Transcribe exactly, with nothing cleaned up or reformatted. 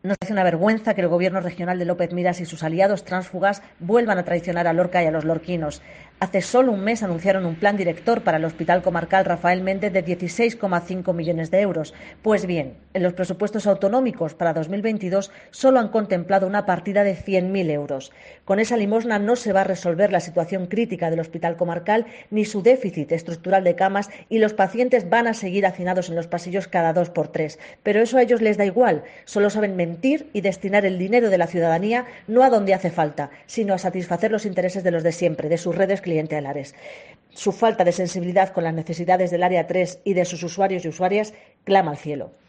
Nos parece una vergüenza que el gobierno regional de López Miras y sus aliados tránsfugas vuelvan a traicionar a Lorca y a los lorquinos. Hace solo un mes anunciaron un plan director para el Hospital Comarcal Rafael Méndez de dieciséis coma cinco millones de euros. Pues bien, en los presupuestos autonómicos para dos mil veintidós solo han contemplado una partida de cien mil euros. Con esa limosna no se va a resolver la situación crítica del Hospital Comarcal ni su déficit estructural de camas, y los pacientes van a seguir hacinados en los pasillos cada dos por tres. Pero eso a ellos les da igual, solo saben mentir y destinar el dinero de la ciudadanía no a donde hace falta, sino a satisfacer los intereses de los de siempre, de sus redes clientelares. Su falta de sensibilidad con las necesidades del área tres y de sus usuarios y usuarias clama al cielo.